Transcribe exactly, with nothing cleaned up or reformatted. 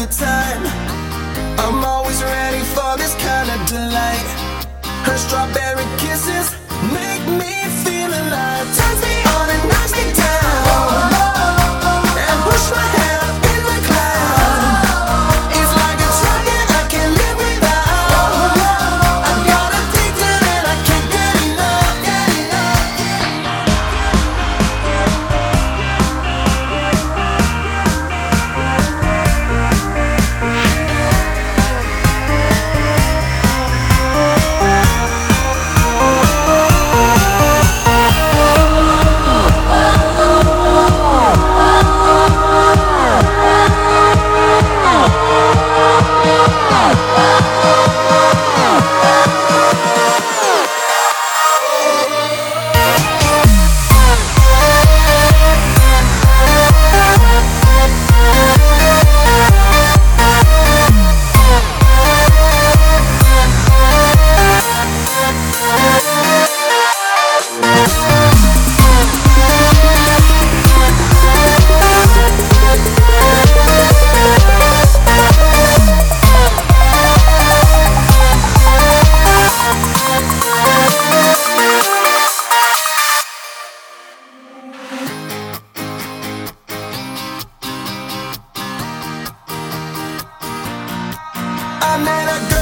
the time. I'm always ready for this kind of delight. Her strawberry kisses make me feel alive. Turns me on and knocks me down, and push my head up in the clouds. It's like a drug that I can't live without. I got addicted and I can't get enough, get enough. I met a girl